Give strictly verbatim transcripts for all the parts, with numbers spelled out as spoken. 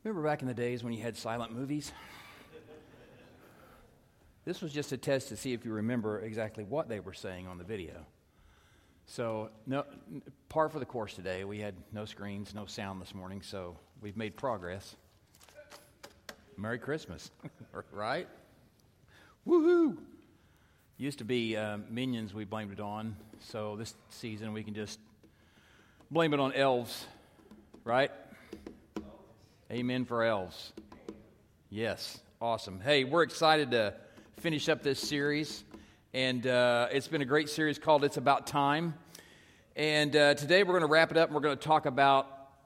Remember back in the days when you had silent movies? This was just a test to see if you remember exactly what they were saying on the video. So, no, par for the course today. We had no screens, no sound this morning, so we've made progress. Merry Christmas, right? Woohoo! Used to be uh, Minions we blamed it on, so this season we can just blame it on elves, right? Amen for elves. Yes, awesome. Hey, we're excited to finish up this series, and uh, it's been a great series called It's About Time. And uh, today we're going to wrap it up, and we're going to talk about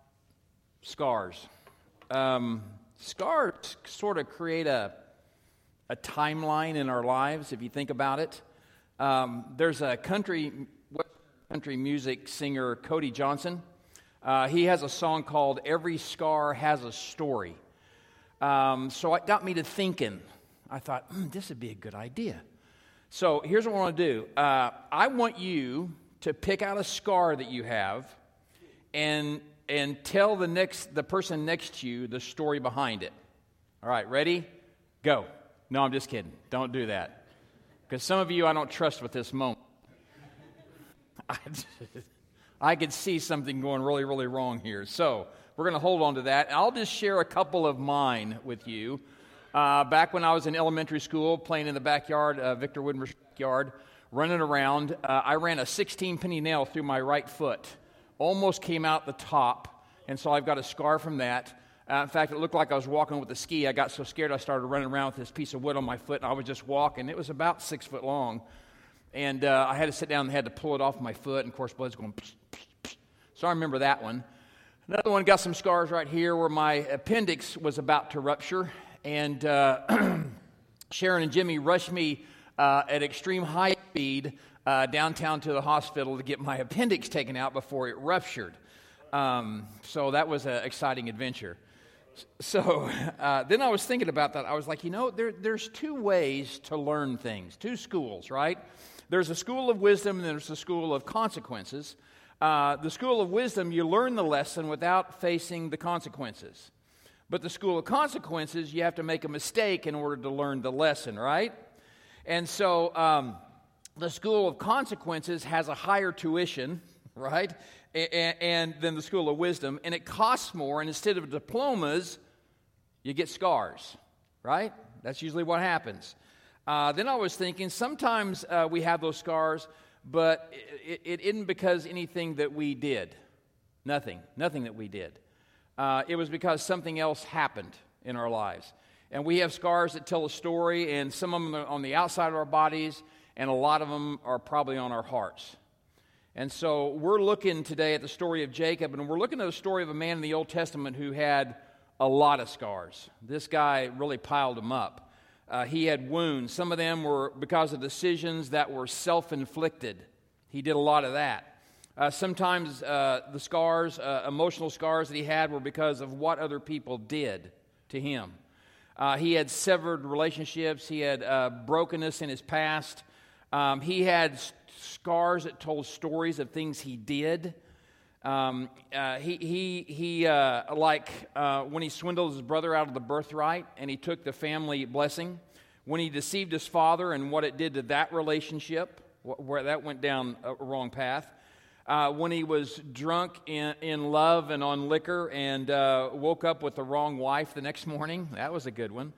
scars. Um, scars sort of create a a timeline in our lives, if you think about it. Um, there's a country country music singer, Cody Johnson. Uh, he has a song called "Every Scar Has a Story." Um, so it got me to thinking. I thought, mm, this would be a good idea. So here's what I want to do. Uh, I want you to pick out a scar that you have and and tell the next the person next to you the story behind it. All right, ready? Go. No, I'm just kidding. Don't do that. Because some of you I don't trust with this moment. I, I could see something going really, really wrong here. So we're going to hold on to that. I'll just share a couple of mine with you. Uh, back when I was in elementary school, playing in the backyard, uh, Victor Widmer's backyard, running around, uh, I ran a sixteen penny nail through my right foot. Almost came out the top, and so I've got a scar from that. Uh, in fact, it looked like I was walking with a ski. I got so scared I started running around with this piece of wood on my foot, and I was just walking. It was about six foot long, and uh, I had to sit down and had to pull it off my foot, and of course, blood's going psh, psh, psh. So I remember that one. Another one, got some scars right here where my appendix was about to rupture, and uh, Sharon and Jimmy rushed me uh, at extreme high speed uh, downtown to the hospital to get my appendix taken out before it ruptured. Um, so that was an exciting adventure. So uh, then I was thinking about that. I was like, you know, there, there's two ways to learn things, two schools, right? There's a school of wisdom and there's a school of consequences. Uh, the school of wisdom, you learn the lesson without facing the consequences. But the school of consequences, you have to make a mistake in order to learn the lesson, right? And so um, the school of consequences has a higher tuition, right? And, and then the school of wisdom, and it costs more, and instead of diplomas, you get scars, right? That's usually what happens. Uh, then I was thinking, sometimes uh, we have those scars, but it, it isn't because anything that we did. Nothing. Nothing that we did. Uh, it was because something else happened in our lives. And we have scars that tell a story, and some of them are on the outside of our bodies, and a lot of them are probably on our hearts. And so we're looking today at the story of Jacob, and we're looking at the story of a man in the Old Testament who had a lot of scars. This guy really piled them up. Uh, he had wounds. Some of them were because of decisions that were self-inflicted. He did a lot of that. Uh, sometimes uh, the scars, uh, emotional scars that he had were because of what other people did to him. Uh, he had severed relationships. He had uh, brokenness in his past. Um, he had scars that told stories of things he did. Um, uh, he, he, he uh, like uh, when he swindled his brother out of the birthright and he took the family blessing, when he deceived his father and what it did to that relationship, wh- where that went down a wrong path, uh, when he was drunk in, in love and on liquor and uh, woke up with the wrong wife the next morning, that was a good one.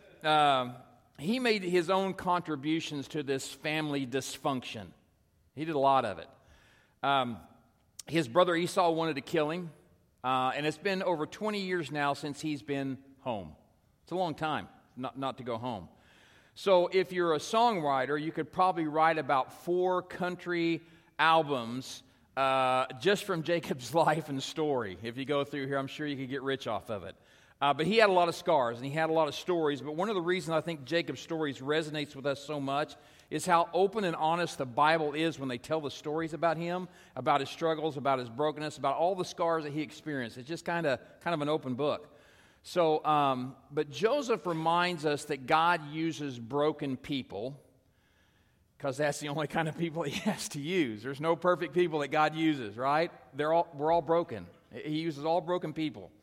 Uh, he made his own contributions to this family dysfunction. He did a lot of it. Um, his brother Esau wanted to kill him, uh, and it's been over twenty years now since he's been home. It's a long time not, not to go home. So if you're a songwriter, you could probably write about four country albums uh, just from Jacob's life and story. If you go through here, I'm sure you could get rich off of it. Uh, but he had a lot of scars, and he had a lot of stories. But one of the reasons I think Jacob's stories resonates with us so much is how open and honest the Bible is when they tell the stories about him, about his struggles, about his brokenness, about all the scars that he experienced. It's just kind of kind of an open book. So, um, but Joseph reminds us that God uses broken people because that's the only kind of people he has to use. There's no perfect people that God uses, right? They're all, we're all broken. He uses all broken people.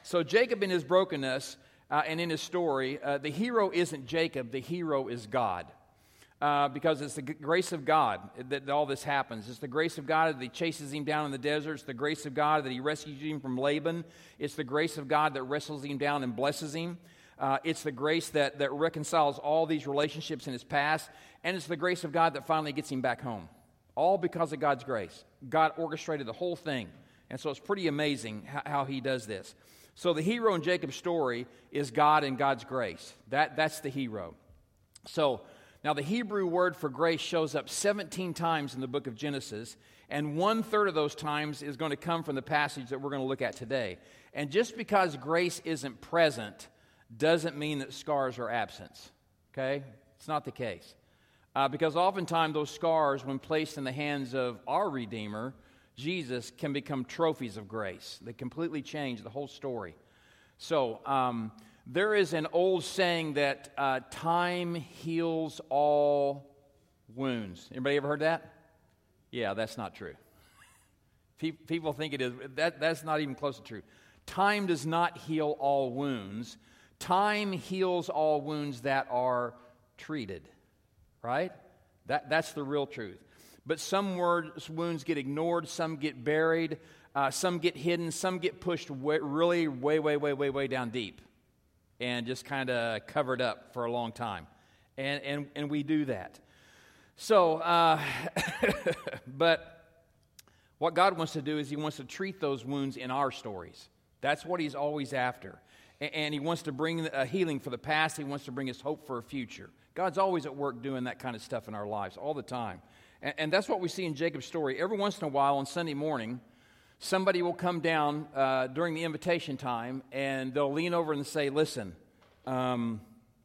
So Jacob in his brokenness uh, and in his story, uh, the hero isn't Jacob, the hero is God. Uh, because it's the g- grace of God that, that all this happens. It's the grace of God that he chases him down in the desert. It's the grace of God that he rescues him from Laban. It's the grace of God that wrestles him down and blesses him. Uh, it's the grace that, that reconciles all these relationships in his past. And it's the grace of God that finally gets him back home. All because of God's grace. God orchestrated the whole thing. And so it's pretty amazing how, how he does this. So the hero in Jacob's story is God and God's grace. That, that's the hero. So now the Hebrew word for grace shows up seventeen times in the book of Genesis, and one-third of those times is going to come from the passage that we're going to look at today. And just because grace isn't present doesn't mean that scars are absent, okay? It's not the case. Uh, because oftentimes those scars, when placed in the hands of our Redeemer, Jesus, can become trophies of grace. They completely change the whole story. So, um... there is an old saying that uh, time heals all wounds. Anybody ever heard that? Yeah, that's not true. People think it is. That, that's not even close to true. Time does not heal all wounds. Time heals all wounds that are treated, right? That, that's the real truth. But some words, wounds get ignored, some get buried, uh, some get hidden, some get pushed way, really way, way, way, way, way down deep. And just kind of covered up for a long time. And and, and we do that. So, uh, but what God wants to do is he wants to treat those wounds in our stories. That's what he's always after. And, and he wants to bring a healing for the past. He wants to bring us hope for a future. God's always at work doing that kind of stuff in our lives all the time. And, and that's what we see in Jacob's story. Every once in a while on Sunday morning, somebody will come down uh, during the invitation time, and they'll lean over and say, listen, um,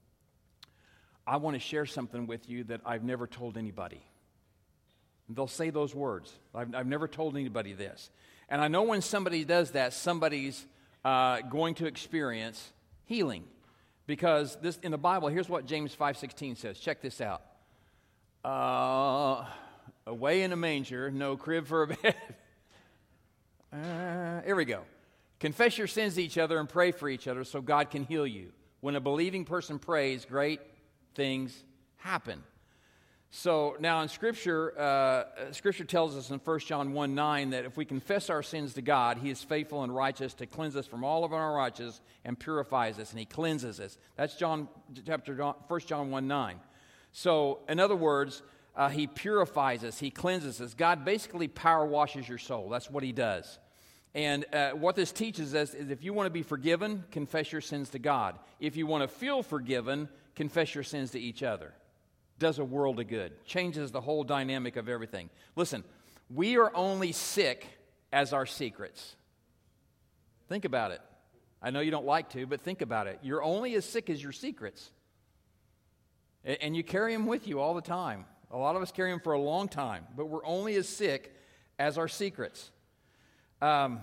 I want to share something with you that I've never told anybody. And they'll say those words. I've, I've never told anybody this. And I know when somebody does that, somebody's uh, going to experience healing. Because this in the Bible, here's what James five sixteen says. Check this out. Uh, away in a manger, no crib for a bed. Uh, here we go. Confess your sins to each other and pray for each other so God can heal you. When a believing person prays, great things happen. So now in Scripture, uh, Scripture tells us in First John one nine that if we confess our sins to God, he is faithful and righteous to cleanse us from all of our unrighteousness and purifies us, and he cleanses us. That's John chapter First John one nine. So in other words, uh, he purifies us, he cleanses us. God basically power washes your soul. That's what he does. And uh, what this teaches us is if you want to be forgiven, confess your sins to God. If you want to feel forgiven, confess your sins to each other. Does a world of good. Changes the whole dynamic of everything. Listen, we are only sick as our secrets. Think about it. I know you don't like to, but think about it. You're only as sick as your secrets. And you carry them with you all the time. A lot of us carry them for a long time, but we're only as sick as our secrets. Um,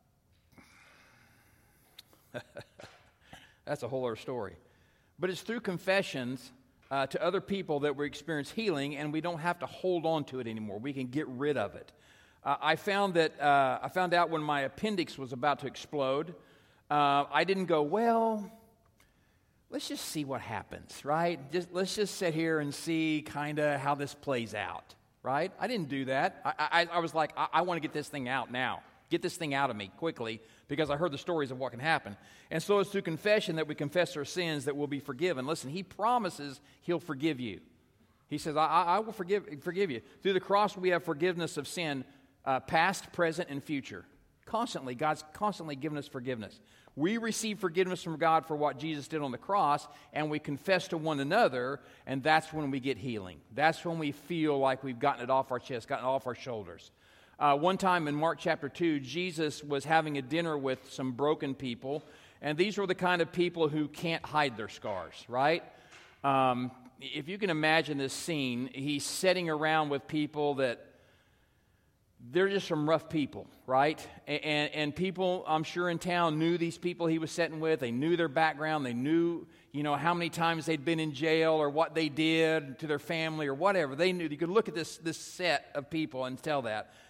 that's a whole other story. But it's through confessions uh, to other people that we experience healing, and we don't have to hold on to it anymore. We can get rid of it. Uh, I found that uh, I found out when my appendix was about to explode. Uh, I didn't go, well, let's just see what happens, right? Just let's just sit here and see kind of how this plays out, right? I didn't do that. I, I, I was like, I, I want to get this thing out now. Get this thing out of me quickly because I heard the stories of what can happen. And so it's through confession that we confess our sins that we'll be forgiven. Listen, he promises he'll forgive you. He says, I, I will forgive, forgive you. Through the cross, we have forgiveness of sin, uh, past, present, and future. Constantly, God's constantly given us forgiveness. We receive forgiveness from God for what Jesus did on the cross, and we confess to one another, and that's when we get healing. That's when we feel like we've gotten it off our chest, gotten it off our shoulders. Uh, one time in Mark chapter two, Jesus was having a dinner with some broken people, and these were the kind of people who can't hide their scars, right? Um, if you can imagine this scene, he's sitting around with people that they're just some rough people, right? And, and, and people, I'm sure, in town knew these people he was sitting with. They knew their background. They knew, you know, how many times they'd been in jail or what they did to their family or whatever. They knew. You could look at this, this set of people and tell that.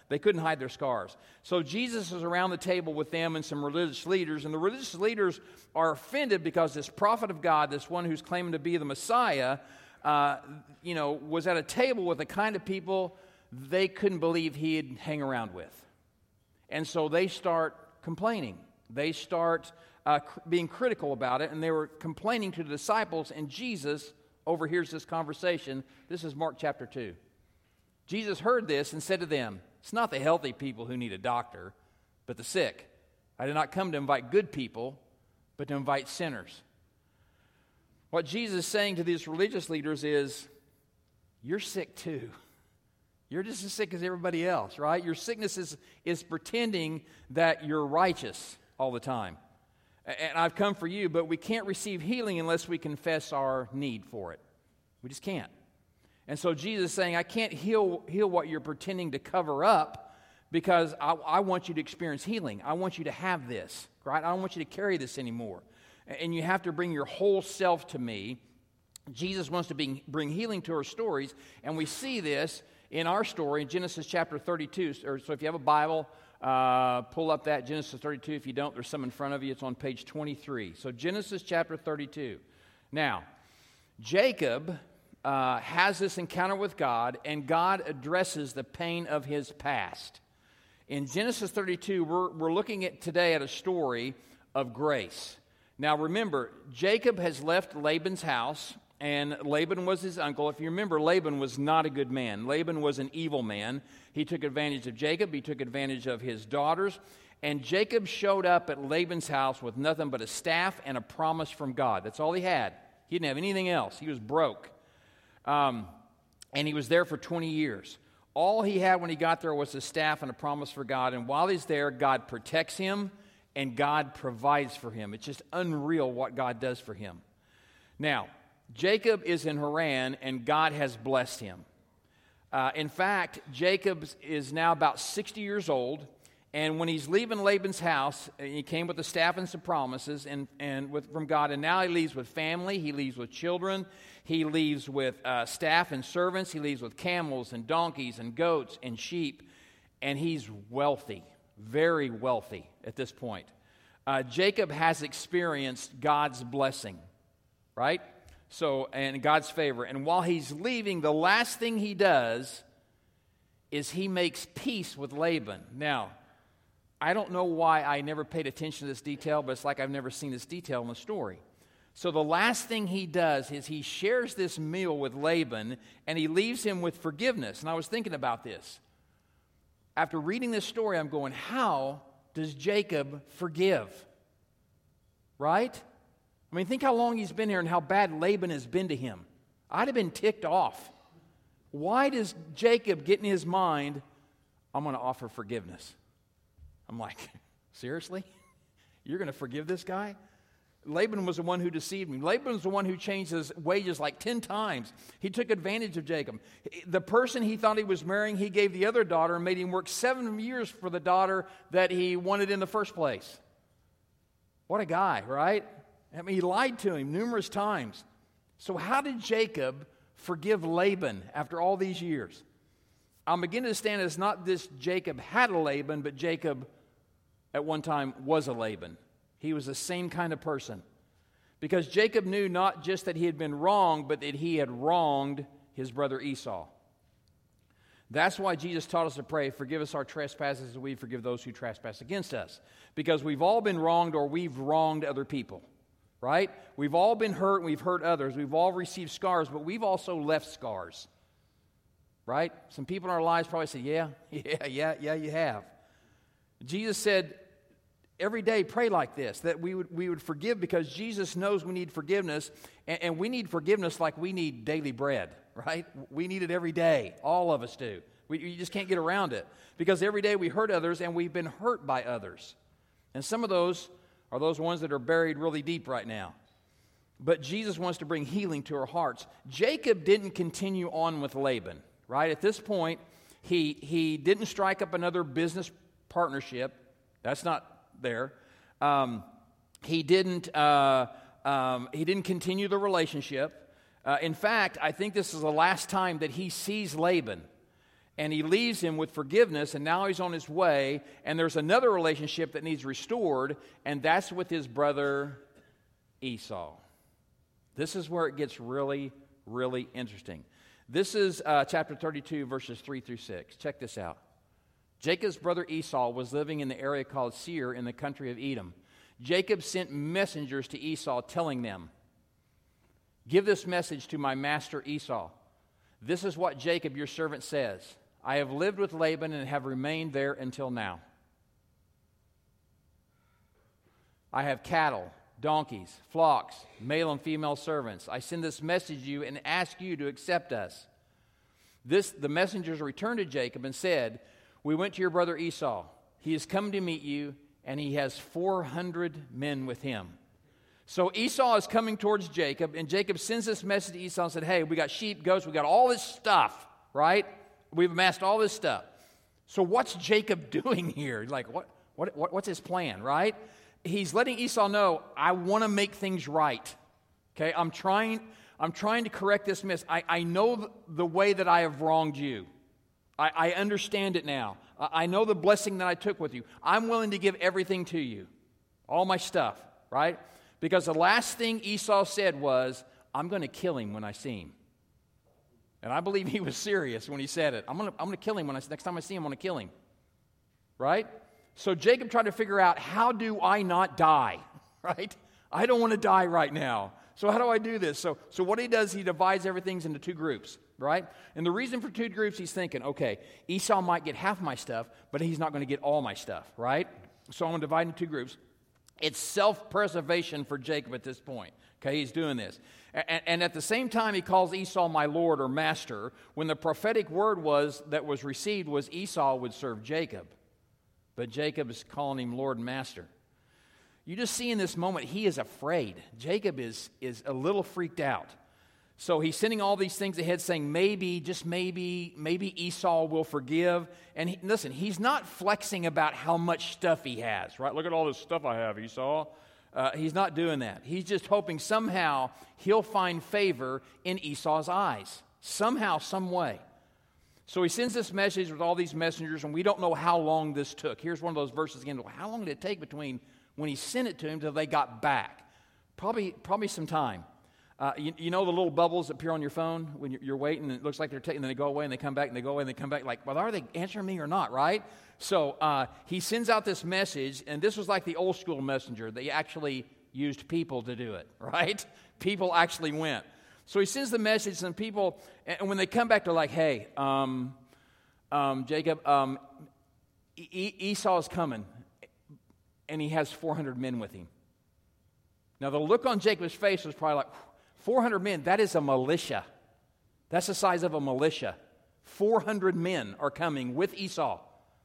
They couldn't hide their scars. So Jesus is around the table with them and some religious leaders, and the religious leaders are offended because this prophet of God, this one who's claiming to be the Messiah, uh, you know, was at a table with the kind of people they couldn't believe he'd hang around with. And so they start complaining. They start uh, cr- being critical about it, and they were complaining to the disciples, and Jesus overhears this conversation. This is Mark chapter two. Jesus heard this and said to them, "It's not the healthy people who need a doctor, but the sick. I did not come to invite good people, but to invite sinners." What Jesus is saying to these religious leaders is, you're sick too. You're just as sick as everybody else, right? Your sickness is, is pretending that you're righteous all the time. And I've come for you, but we can't receive healing unless we confess our need for it. We just can't. And so Jesus is saying, I can't heal, heal what you're pretending to cover up because I, I want you to experience healing. I want you to have this, right? I don't want you to carry this anymore. And you have to bring your whole self to me. Jesus wants to bring, bring healing to our stories, and we see this in our story in Genesis chapter thirty-two. So if you have a Bible, uh, pull up that Genesis thirty-two. If you don't, there's some in front of you. It's on page twenty-three. So Genesis chapter thirty-two. Now, Jacob uh, has this encounter with God, and God addresses the pain of his past. In Genesis thirty-two, we're, we're looking at today at a story of grace. Now remember, Jacob has left Laban's house, and Laban was his uncle. If you remember, Laban was not a good man. Laban was an evil man. He took advantage of Jacob. He took advantage of his daughters. And Jacob showed up at Laban's house with nothing but a staff and a promise from God. That's all he had. He didn't have anything else. He was broke. Um, and he was there for twenty years. All he had when he got there was a staff and a promise for God. And while he's there, God protects him and God provides for him. It's just unreal what God does for him. Now, Jacob is in Haran, and God has blessed him. Uh, in fact, Jacob is now about sixty years old, and when he's leaving Laban's house, he came with the staff and some promises and, and with, from God, and now he leaves with family, he leaves with children, he leaves with uh, staff and servants, he leaves with camels and donkeys and goats and sheep, and he's wealthy, very wealthy at this point. Uh, Jacob has experienced God's blessing, right? So, and God's favor. And while he's leaving, the last thing he does is he makes peace with Laban. Now, I don't know why I never paid attention to this detail, but it's like I've never seen this detail in the story. So the last thing he does is he shares this meal with Laban, and he leaves him with forgiveness. And I was thinking about this. After reading this story, I'm going, how does Jacob forgive? Right? I mean, think how long he's been here and how bad Laban has been to him. I'd have been ticked off. Why does Jacob get in his mind, I'm going to offer forgiveness? I'm like, seriously? You're going to forgive this guy? Laban was the one who deceived me. Laban was the one who changed his wages like ten times. He took advantage of Jacob. The person he thought he was marrying, he gave the other daughter and made him work seven years for the daughter that he wanted in the first place. What a guy, right? I mean, he lied to him numerous times. So how did Jacob forgive Laban after all these years? I'm beginning to understand it's not this Jacob had a Laban, but Jacob at one time was a Laban. He was the same kind of person. Because Jacob knew not just that he had been wronged, but that he had wronged his brother Esau. That's why Jesus taught us to pray, forgive us our trespasses as we forgive those who trespass against us. Because we've all been wronged or we've wronged other people. Right? We've all been hurt and we've hurt others. We've all received scars, but we've also left scars. Right? Some people in our lives probably say, yeah, yeah, yeah, yeah, you have. Jesus said, every day pray like this, that we would we would forgive because Jesus knows we need forgiveness, and, and we need forgiveness like we need daily bread, right? We need it every day. All of us do. We, you just can't get around it because every day we hurt others and we've been hurt by others. And some of those are those ones that are buried really deep right now. But Jesus wants to bring healing to our hearts. Jacob didn't continue on with Laban, right? At this point, he he didn't strike up another business partnership. That's not there. Um, he didn't. Uh, um, he didn't continue the relationship. Uh, in fact, I think this is the last time that he sees Laban. and he leaves him with forgiveness, and now he's on his way, and there's another relationship that needs restored, and that's with his brother Esau. This is where it gets really, really interesting. This is uh, chapter thirty-two, verses three through six. Check this out. Jacob's brother Esau was living in the area called Seir in the country of Edom. Jacob sent messengers to Esau telling them, "Give this message to my master Esau. This is what Jacob, your servant, says. I have lived with Laban and have remained there until now. I have cattle, donkeys, flocks, male and female servants. I send this message to you and ask you to accept us." This, the messengers returned to Jacob and said, "We went to your brother Esau. He has come to meet you, and he has four hundred men with him." So Esau is coming towards Jacob, and Jacob sends this message to Esau and said, "Hey, we got sheep, goats, we got all this stuff, right? We've amassed all this stuff." So what's Jacob doing here? Like, what, what, what what's his plan, right? He's letting Esau know, I want to make things right. Okay, I'm trying, I'm trying to correct this mess. I, I know the way that I have wronged you. I, I understand it now. I, I know the blessing that I took with you. I'm willing to give everything to you, all my stuff, right? Because the last thing Esau said was, "I'm going to kill him when I see him." And I believe he was serious when he said it. I'm going to, I'm going to kill him when I, next time I see him, I'm going to kill him. Right? So Jacob tried to figure out, how do I not die? Right? I don't want to die right now. So how do I do this? So, so what he does, he divides everything into two groups. Right? And the reason for two groups, he's thinking, okay, Esau might get half my stuff, but he's not going to get all my stuff. Right? So I'm going to divide into two groups. It's self-preservation for Jacob at this point. Okay, he's doing this. And, and at the same time, he calls Esau my lord or master, when the prophetic word was that was received was Esau would serve Jacob. But Jacob is calling him lord and master. You just see in this moment, he is afraid. Jacob is, is a little freaked out. So he's sending all these things ahead saying, maybe, just maybe, maybe Esau will forgive. And he, listen, he's not flexing about how much stuff he has, right? Look at all this stuff I have, Esau. Uh, he's not doing that. He's just hoping somehow he'll find favor in Esau's eyes. Somehow, some way. So he sends this message with all these messengers, and we don't know how long this took. Here's one of those verses again. How long did it take between when he sent it to him till they got back? Probably, probably some time. Uh, you, you know the little bubbles that appear on your phone when you're, you're waiting, and it looks like they're taking, and then they go away, and they come back, and they go away, and they come back, like, well, are they answering me or not, right? So uh, he sends out this message, and this was like the old school messenger. They actually used people to do it, right? People actually went. So he sends the message, and people, and when they come back, they're like, hey, um, um, Jacob, um, e- Esau's coming, and he has four hundred men with him. Now, the look on Jacob's face was probably like, four hundred men, that is a militia. That's the size of a militia. four hundred men are coming with Esau.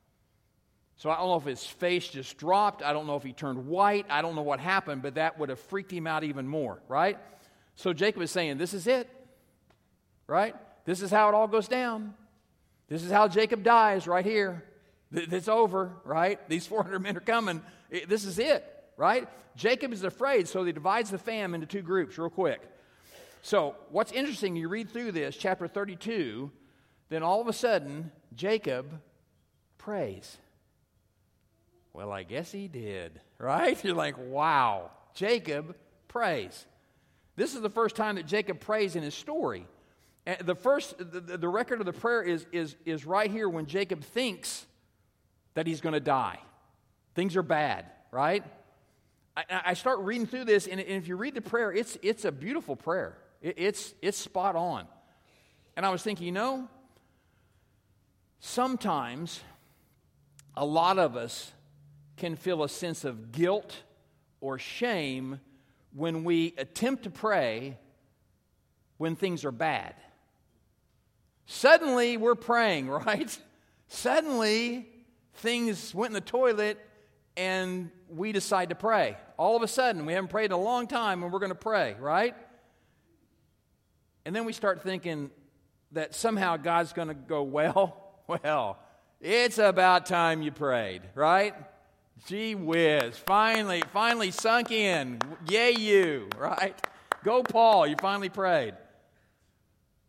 So I don't know if his face just dropped. I don't know if he turned white. I don't know what happened, but that would have freaked him out even more, right? So Jacob is saying, this is it, right? This is how it all goes down. This is how Jacob dies right here. It's over, right? These four hundred men are coming. This is it, right? Jacob is afraid, so he divides the fam into two groups real quick. So what's interesting, you read through this, chapter thirty-two, then all of a sudden, Jacob prays. Well, I guess he did, right? You're like, wow, Jacob prays. This is the first time that Jacob prays in his story. And the first, the, the record of the prayer is, is, is right here when Jacob thinks that he's going to die. Things are bad, right? I, I start reading through this, and if you read the prayer, it's, it's a beautiful prayer. It, it's, it's spot on. And I was thinking, you know, sometimes a lot of us can feel a sense of guilt or shame when we attempt to pray when things are bad. Suddenly, we're praying, right? Suddenly, things went in the toilet, and we decide to pray. All of a sudden, we haven't prayed in a long time, and we're going to pray, right? And then we start thinking that somehow God's going to go, well, well, it's about time you prayed, right? Gee whiz, finally, finally sunk in. Yay you, right? Go Paul, you finally prayed.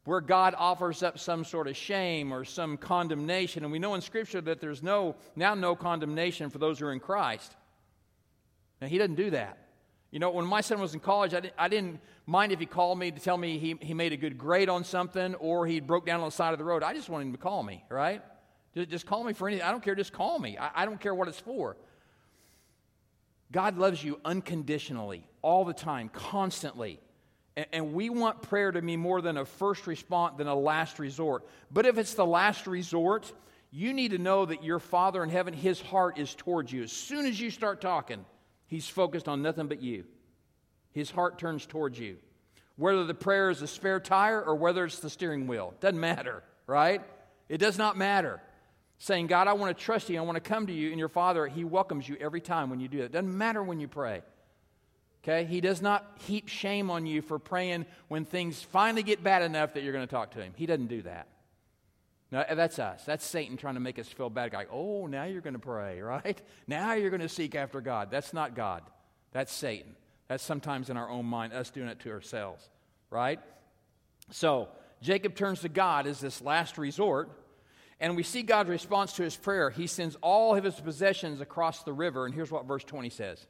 where God offers up some sort of shame or some condemnation. And we know in Scripture that there's no now no condemnation for those who are in Christ. Now, he doesn't do that. You know, when my son was in college, I didn't, I didn't mind if he called me to tell me he, he made a good grade on something or he broke down on the side of the road. I just wanted him to call me, right? Just, just call me for anything. I don't care. Just call me. I, I don't care what it's for. God loves you unconditionally, all the time, constantly. And, and we want prayer to be more than a first response, than a last resort. But if it's the last resort, you need to know that your Father in heaven, His heart is towards you. As soon as you start talking, He's focused on nothing but you. His heart turns towards you. Whether the prayer is a spare tire or whether it's the steering wheel, doesn't matter, right? It does not matter. Saying, God, I want to trust you. I want to come to you. And your Father, He welcomes you every time when you do it. It doesn't matter when you pray. Okay? He does not heap shame on you for praying when things finally get bad enough that you're going to talk to Him. He doesn't do that. No, that's us. That's Satan trying to make us feel bad. Like, oh, now you're going to pray, right? Now you're going to seek after God. That's not God. That's Satan. That's sometimes in our own mind, us doing it to ourselves, right? So, Jacob turns to God as this last resort, and we see God's response to his prayer. He sends all of his possessions across the river, and here's what verse twenty says.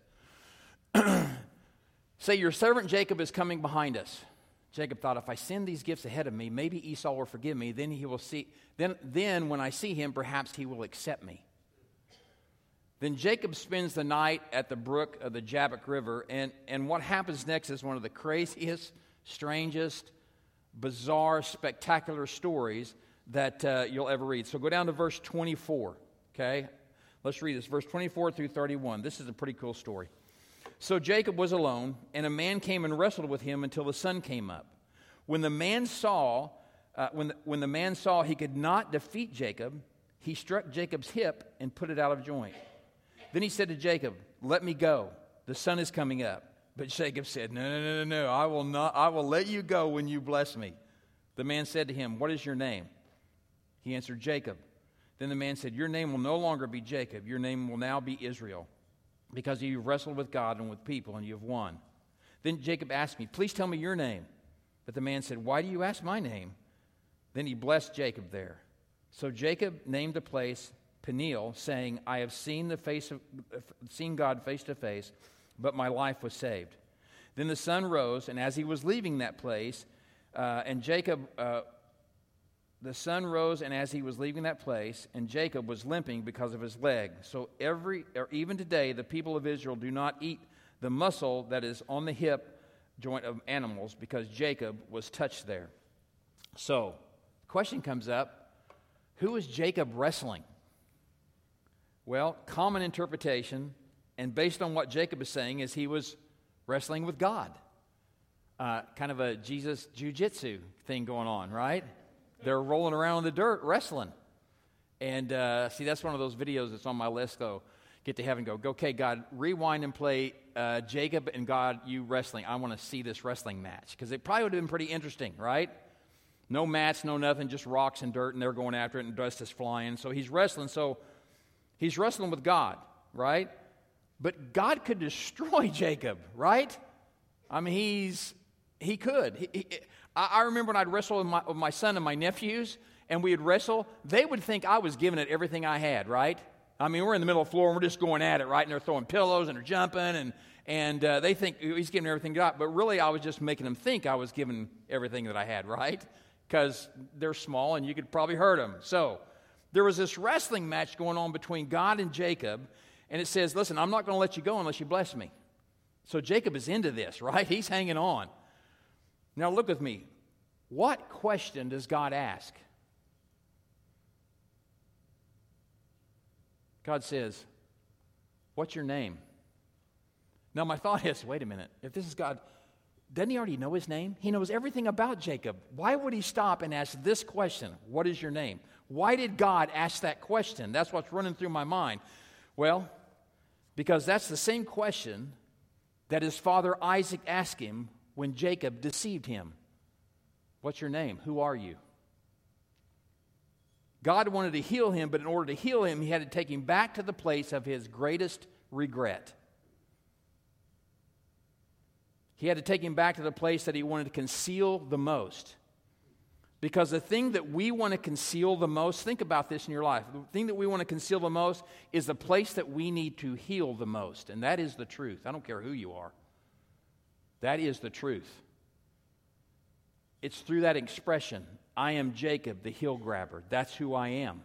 Say, your servant Jacob is coming behind us. Jacob thought, if I send these gifts ahead of me, maybe Esau will forgive me. Then he will see. Then, then when I see him, perhaps he will accept me. Then Jacob spends the night at the brook of the Jabbok River, and, and what happens next is one of the craziest, strangest, bizarre, spectacular stories that uh, you'll ever read. So go down to verse twenty-four, okay? Let's read this, verse twenty-four through thirty-one. This is a pretty cool story. So Jacob was alone, and a man came and wrestled with him until the sun came up. When the man saw, uh, when, the, when the man saw he could not defeat Jacob, he struck Jacob's hip and put it out of joint. Then he said to Jacob, let me go. The sun is coming up. But Jacob said, no, no, no, no, no. I will not. I will let you go when you bless me. The man said to him, what is your name? He answered, Jacob. Then the man said, your name will no longer be Jacob. Your name will now be Israel, because you've wrestled with God and with people, and you have won. Then Jacob asked me, please tell me your name. But the man said, why do you ask my name? Then he blessed Jacob there. So Jacob named the place Peniel, saying, I have seen the face of, seen God face to face, but my life was saved. Then the sun rose, and as he was leaving that place, uh, and Jacob, uh, the sun rose, and as he was leaving that place, and Jacob was limping because of his leg. So every, or even today, the people of Israel do not eat the muscle that is on the hip joint of animals, because Jacob was touched there. So, the question comes up, who is Jacob wrestling? Well, common interpretation, and based on what Jacob is saying, is he was wrestling with God. Uh, kind of a Jesus jiu-jitsu thing going on, right? They're rolling around in the dirt wrestling. And uh, see, that's one of those videos that's on my list, though. Get to heaven and go, okay, God, rewind and play uh, Jacob and God, you wrestling. I want to see this wrestling match. Because it probably would have been pretty interesting, right? No mats, no nothing, just rocks and dirt, and they're going after it, and dust is flying. So he's wrestling. So he's wrestling with God, right? But God could destroy Jacob, right? I mean, he's he could. He, he, I, I remember when I'd wrestle with my, with my son and my nephews, and we'd wrestle, they would think I was giving it everything I had, right? I mean, we're in the middle of the floor, and we're just going at it, right? And they're throwing pillows, and they're jumping, and and uh, they think he's giving everything to God. But really, I was just making them think I was giving everything that I had, right? Because they're small, and you could probably hurt them. So there was this wrestling match going on between God and Jacob, and it says, listen, I'm not going to let you go unless you bless me. So Jacob is into this, right? He's hanging on. Now look with me. What question does God ask? God says, what's your name? Now my thought is, wait a minute. If this is God, doesn't he already know his name? He knows everything about Jacob. Why would he stop and ask this question? What is your name? Why did God ask that question? That's what's running through my mind. Well, because that's the same question that his father Isaac asked him when Jacob deceived him. What's your name? Who are you? God wanted to heal him, but in order to heal him, he had to take him back to the place of his greatest regret. He had to take him back to the place that he wanted to conceal the most. Because the thing that we want to conceal the most, think about this in your life. The thing that we want to conceal the most is the place that we need to heal the most. And that is the truth. I don't care who you are. That is the truth. It's through that expression, I am Jacob, the heel grabber. That's who I am.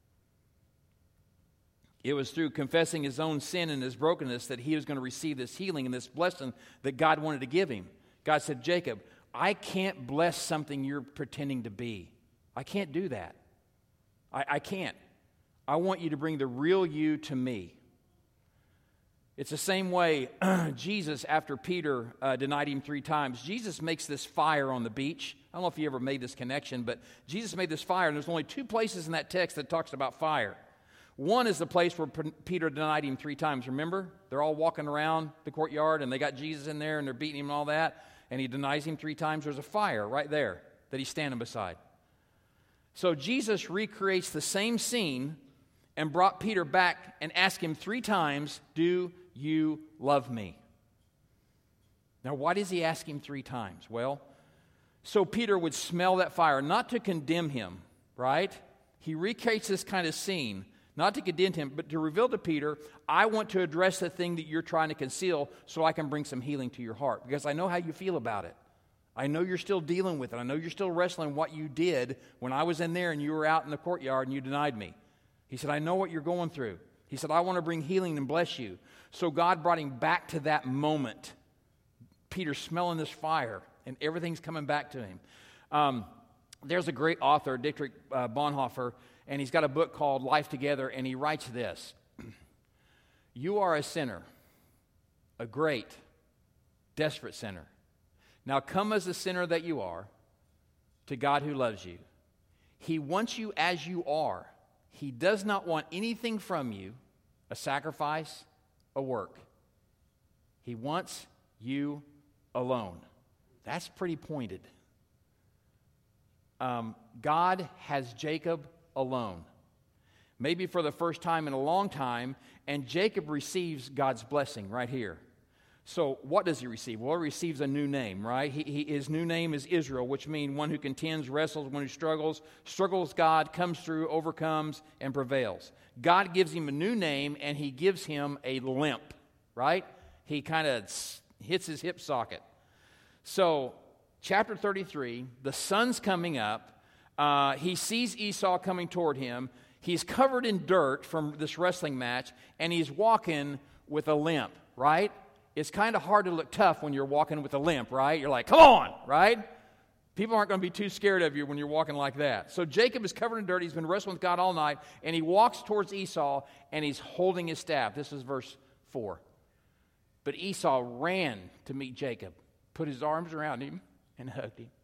It was through confessing his own sin and his brokenness that he was going to receive this healing and this blessing that God wanted to give him. God said, Jacob, I can't bless something you're pretending to be. I can't do that. I, I can't. I want you to bring the real you to me. It's the same way Jesus, after Peter uh, denied him three times, Jesus makes this fire on the beach. I don't know if you ever made this connection, but Jesus made this fire, and there's only two places in that text that talks about fire. One is the place where P- Peter denied him three times. Remember? They're all walking around the courtyard, and they got Jesus in there, and they're beating him and all that, and he denies him three times. There's a fire right there that he's standing beside. So Jesus recreates the same scene and brought Peter back and asked him three times, do you love me? Now, why does he ask him three times? Well, so Peter would smell that fire, not to condemn him, right? He recreates this kind of scene, not to condemn him, but to reveal to Peter, I want to address the thing that you're trying to conceal so I can bring some healing to your heart, because I know how you feel about it. I know you're still dealing with it. I know you're still wrestling what you did when I was in there and you were out in the courtyard and you denied me. He said, I know what you're going through. He said, I want to bring healing and bless you. So God brought him back to that moment. Peter's smelling this fire, and everything's coming back to him. Um, there's a great author, Dietrich uh, Bonhoeffer, and he's got a book called Life Together, and he writes this. You are a sinner, a great, desperate sinner. Now come as the sinner that you are to God who loves you. He wants you as you are. He does not want anything from you, a sacrifice, a work. He wants you alone. That's pretty pointed. Um, God has Jacob alone, maybe for the first time in a long time, and Jacob receives God's blessing right here. So what does he receive? Well, he receives a new name, right? He, he, his new name is Israel, which means one who contends, wrestles, one who struggles, struggles God, comes through, overcomes, and prevails. God gives him a new name, and he gives him a limp, right? He kind of hits his hip socket. So, chapter thirty-three, the sun's coming up. Uh, he sees Esau coming toward him. He's covered in dirt from this wrestling match, and he's walking with a limp, right? It's kind of hard to look tough when you're walking with a limp, right? You're like, come on, right? People aren't going to be too scared of you when you're walking like that. So Jacob is covered in dirt. He's been wrestling with God all night, and he walks towards Esau, and he's holding his staff. This is verse four. But Esau ran to meet Jacob, put his arms around him, and hugged him.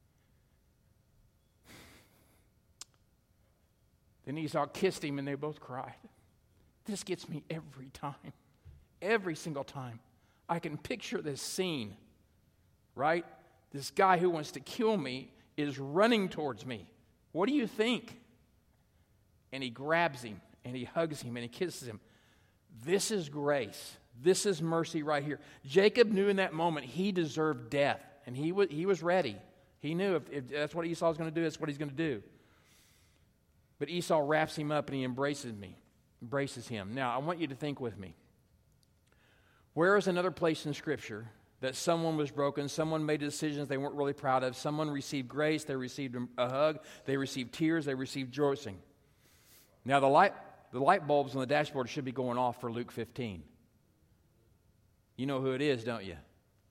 Then Esau kissed him, and they both cried. This gets me every time, every single time. I can picture this scene, right? This guy who wants to kill me is running towards me. What do you think? And he grabs him, and he hugs him, and he kisses him. This is grace. This is mercy right here. Jacob knew in that moment he deserved death, and he was, he was ready. He knew if, if that's what Esau was going to do, that's what he's going to do. But Esau wraps him up, and he embraces me, embraces him. Now, I want you to think with me. Where is another place in Scripture that someone was broken, someone made decisions they weren't really proud of, someone received grace, they received a hug, they received tears, they received rejoicing? Now, the light, the light bulbs on the dashboard should be going off for Luke fifteen. You know who it is, don't you?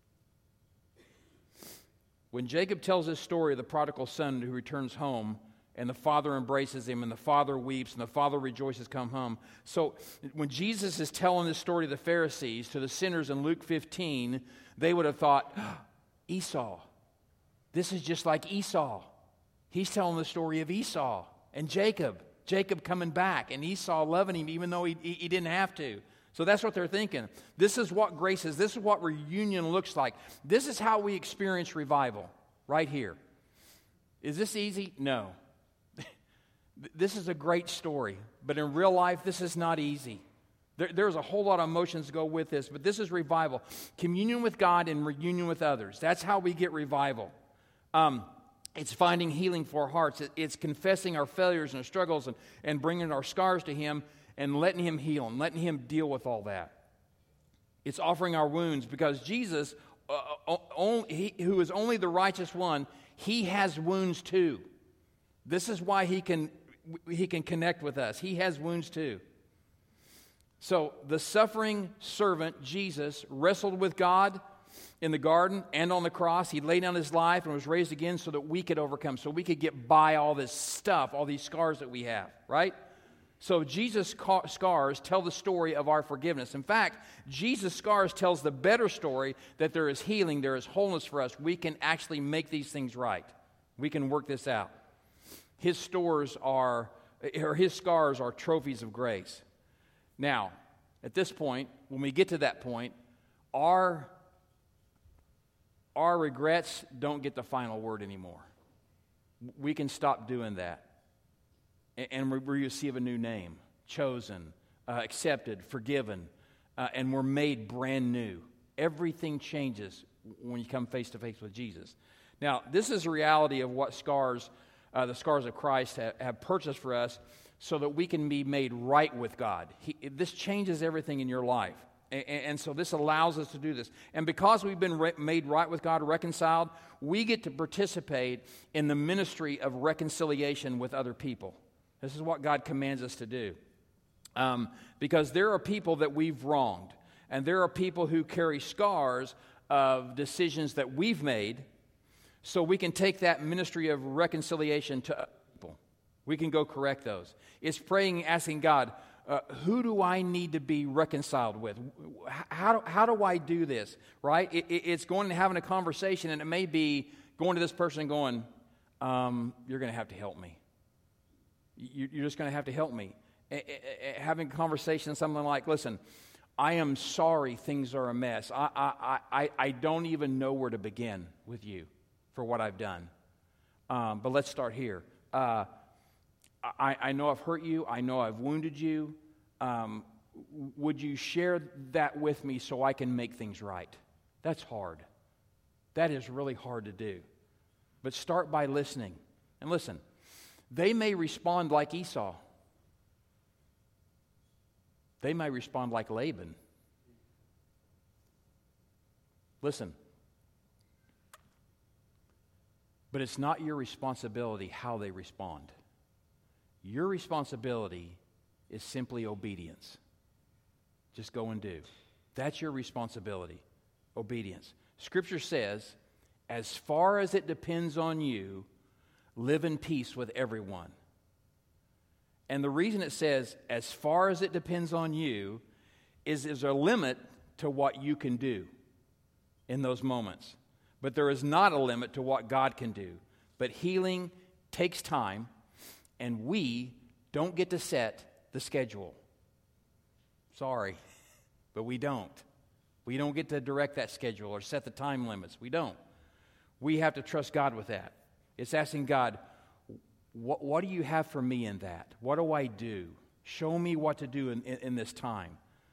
When Jacob tells this story of the prodigal son who returns home, and the father embraces him, and the father weeps, and the father rejoices, come home. So when Jesus is telling this story to the Pharisees, to the sinners in Luke fifteen, they would have thought, oh, Esau. This is just like Esau. He's telling the story of Esau and Jacob. Jacob coming back, and Esau loving him even though he, he, he didn't have to. So that's what they're thinking. This is what grace is. This is what reunion looks like. This is how we experience revival, right here. Is this easy? No. This is a great story, but in real life, this is not easy. There, there's a whole lot of emotions to go with this, but this is revival. Communion with God and reunion with others. That's how we get revival. Um, It's finding healing for our hearts. It's confessing our failures and our struggles and, and bringing our scars to Him and letting Him heal and letting Him deal with all that. It's offering our wounds because Jesus, uh, only, he, who is only the righteous one, He has wounds too. This is why He can, he can connect with us. He has wounds too. So the suffering servant, Jesus, wrestled with God in the garden and on the cross. He laid down His life and was raised again so that we could overcome, so we could get by all this stuff, all these scars that we have, right? So Jesus' scars tell the story of our forgiveness. In fact, Jesus' scars tells the better story that there is healing, there is wholeness for us. We can actually make these things right. We can work this out. His stores are, or His scars are trophies of grace. Now, at this point, when we get to that point, our Our regrets don't get the final word anymore. We can stop doing that. And we receive a new name, chosen, uh, accepted, forgiven, uh, and we're made brand new. Everything changes when you come face to face with Jesus. Now, this is the reality of what scars, uh, the scars of Christ have, have purchased for us so that we can be made right with God. He, this changes everything in your life. And, and so this allows us to do this. And because we've been re- made right with God, reconciled, we get to participate in the ministry of reconciliation with other people. This is what God commands us to do. Um, because there are people that we've wronged, and there are people who carry scars of decisions that we've made, so we can take that ministry of reconciliation to other people. We can go correct those. It's praying, asking God, Uh, who do I need to be reconciled with? How do, how do I do this, right? It, it, it's going and having a conversation, and it may be going to this person and going, um, you're going to have to help me. You, you're just going to have to help me. A, a, a, having a conversation, something like, listen, I am sorry things are a mess. I, I, I, I don't even know where to begin with you for what I've done. Um, but let's start here. Uh I, I know I've hurt you. I know I've wounded you. Um, would you share that with me so I can make things right? That's hard. That is really hard to do. But start by listening. And listen, they may respond like Esau. They may respond like Laban. Listen. But it's not your responsibility how they respond. Your responsibility is simply obedience. Just go and do. That's your responsibility, obedience. Scripture says, as far as it depends on you, live in peace with everyone. And the reason it says, as far as it depends on you, is there's a limit to what you can do in those moments. But there is not a limit to what God can do. But healing takes time. And we don't get to set the schedule. Sorry, but we don't. We don't get to direct that schedule or set the time limits. We don't. We have to trust God with that. It's asking God, what, what do you have for me in that? What do I do? Show me what to do in, in, in this time.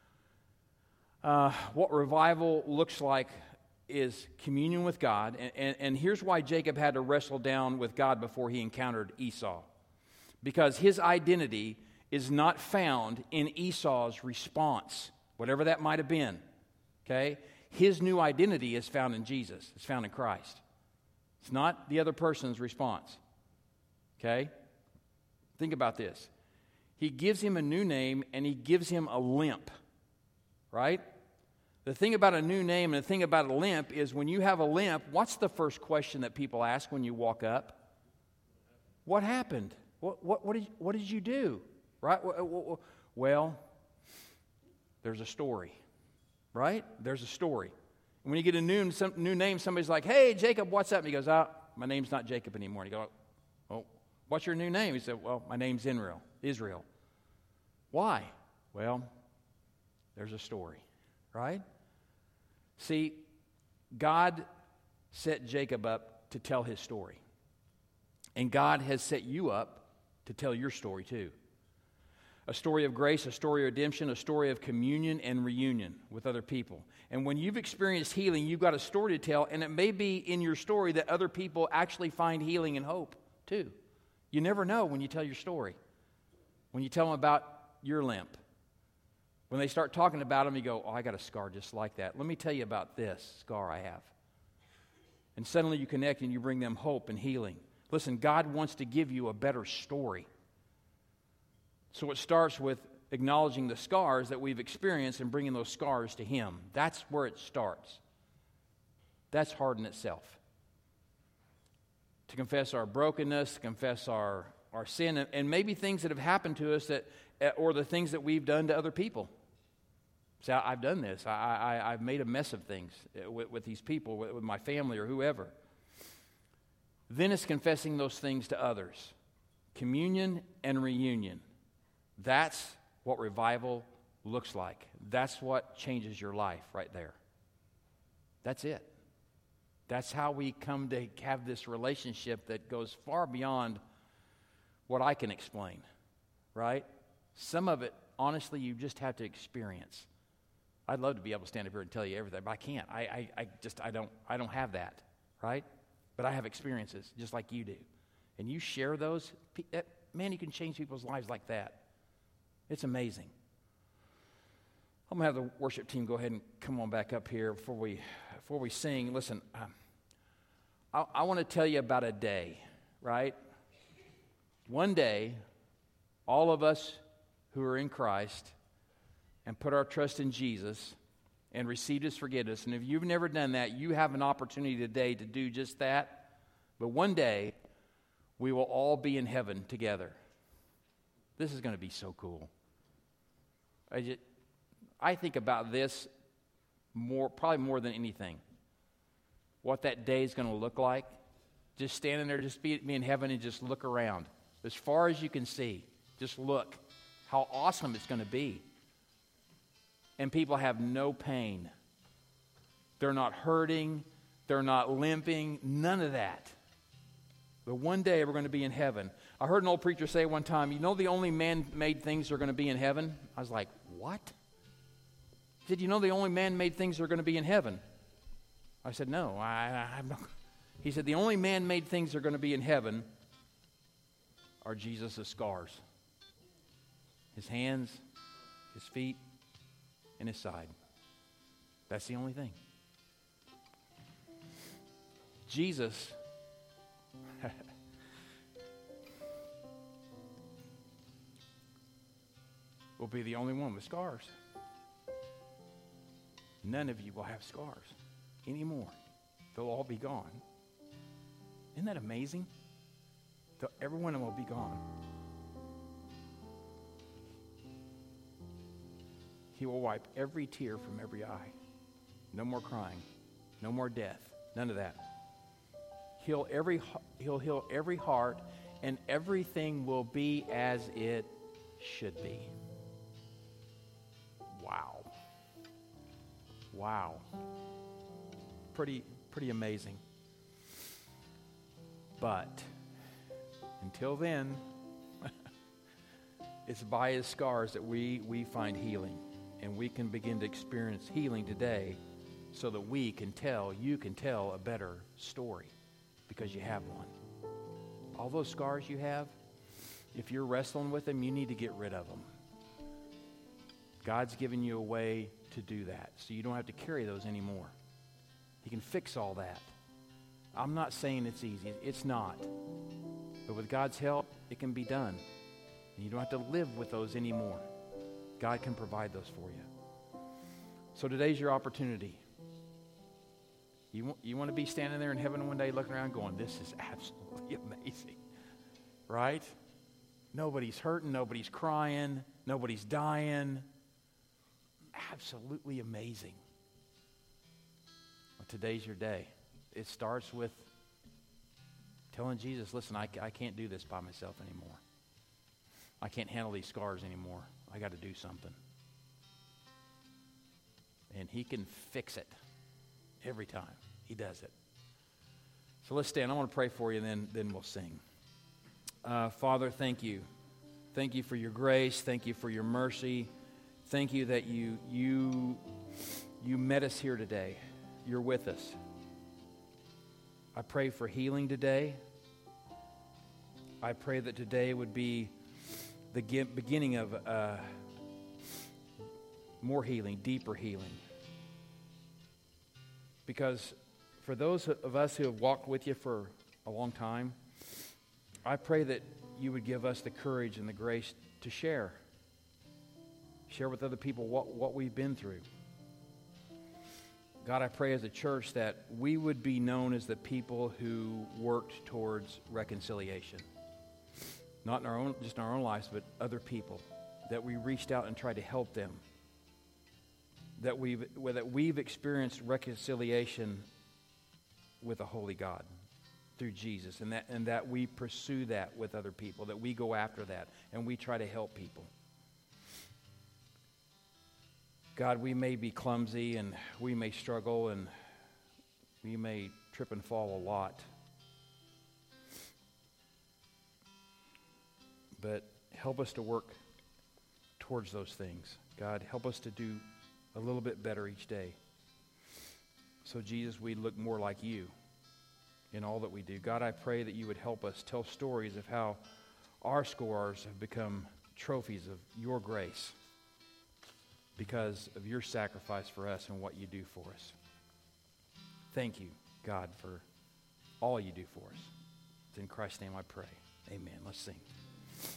Uh, what revival looks like is communion with God. And, and, and here's why Jacob had to wrestle down with God before he encountered Esau. Because his identity is not found in Esau's response, whatever that might have been. Okay? His new identity is found in Jesus. It's found in Christ. It's not the other person's response. Okay? Think about this. He gives him a new name and he gives him a limp. Right? The thing about a new name and the thing about a limp is when you have a limp, what's the first question that people ask when you walk up? What happened? What, what, what, did, what did you do? Right? Well, there's a story. Right? There's a story. And when you get a new, some, new name, somebody's like, hey, Jacob, what's up? And he goes, oh, my name's not Jacob anymore. And you go, oh, what's your new name? He said, well, my name's Israel. Israel. Why? Well, there's a story. Right? See, God set Jacob up to tell his story. And God has set you up to tell your story too. A story of grace, a story of redemption, a story of communion and reunion with other people. And when you've experienced healing, you've got a story to tell, and it may be in your story that other people actually find healing and hope too. You never know when you tell your story. When you tell them about your limp. When they start talking about them, you go, oh, I got a scar just like that. Let me tell you about this scar I have. And suddenly you connect and you bring them hope and healing. Listen, God wants to give you a better story. So it starts with acknowledging the scars that we've experienced and bringing those scars to Him. That's where it starts. That's hard in itself. To confess our brokenness, to confess our, our sin, and, and maybe things that have happened to us that, or the things that we've done to other people. Say, I've done this. I, I, I've made a mess of things with, with these people, with, with my family or whoever. Then it's confessing those things to others. Communion and reunion. That's what revival looks like. That's what changes your life right there. That's it. That's how we come to have this relationship that goes far beyond what I can explain, right? Some of it, honestly, you just have to experience. I'd love to be able to stand up here and tell you everything, but I can't. I, I, I just, I don't, I don't have that, right? But I have experiences just like you do. And you share those, man, you can change people's lives like that. It's amazing. I'm going to have the worship team go ahead and come on back up here before we before we sing. Listen, um, I, I want to tell you about a day, right? One day, all of us who are in Christ and put our trust in Jesus and received His forgiveness, and if you've never done that, you have an opportunity today to do just that. But one day, we will all be in heaven together. This is going to be so cool. I, just, I think about this more, probably more than anything. What that day is going to look like. Just standing there, just be, be in heaven and just look around. As far as you can see, just look. How awesome it's going to be. And people have no pain. They're not hurting. They're not limping. None of that. But one day we're going to be in heaven. I heard an old preacher say one time, you know the only man-made things are going to be in heaven? I was like, what? He said, you know the only man-made things are going to be in heaven? I said, no. I, I'm not. He said, the only man-made things are going to be in heaven are Jesus' scars. His hands, His feet, and His side. That's the only thing. Jesus will be the only one with scars. None of you will have scars anymore. They'll all be gone. Isn't that amazing? They'll, every one of them will be gone. He will wipe every tear from every eye. No more crying. No more death. None of that. He'll every he'll heal every heart, and everything will be as it should be. Wow. Wow. Pretty pretty amazing. But until then, it's by His scars that we we find healing, and we can begin to experience healing today, so that we can tell, you can tell a better story. Because you have one. All those scars you have, if you're wrestling with them, you need to get rid of them. God's given you a way to do that, so you don't have to carry those anymore. He can fix all that. I'm not saying it's easy. It's not. But with God's help, it can be done. And you don't have to live with those anymore. God can provide those for you. So today's your opportunity. You want, you want to be standing there in heaven one day looking around going, this is absolutely amazing, right? Nobody's hurting, nobody's crying, nobody's dying. Absolutely amazing. Well, today's your day. It starts with telling Jesus, listen, I, I can't do this by myself anymore. I can't handle these scars anymore. I got to do something. And He can fix it. Every time He does it. So let's stand. I want to pray for you, and then, then we'll sing. Uh, Father, thank you Thank you for your grace. Thank you for your mercy. Thank you that you you you met us here today. You're with us. I pray for healing today. I pray that today would be the beginning of uh, more healing, deeper healing. Because for those of us who have walked with you for a long time, I pray that you would give us the courage and the grace to share. Share with other people what, what we've been through. God, I pray as a church that we would be known as the people who worked towards reconciliation. Not in our own, just in our own lives, but other people. That we reached out and tried to help them. That we've, that we've experienced reconciliation with a holy God through Jesus. And that, and that we pursue that with other people. That we go after that and we try to help people. God, we may be clumsy and we may struggle and we may trip and fall a lot. But help us to work towards those things. God, help us to do a little bit better each day. So, Jesus, we look more like you in all that we do. God, I pray that you would help us tell stories of how our scars have become trophies of your grace because of your sacrifice for us and what you do for us. Thank you, God, for all you do for us. It's in Christ's name I pray. Amen. Let's sing.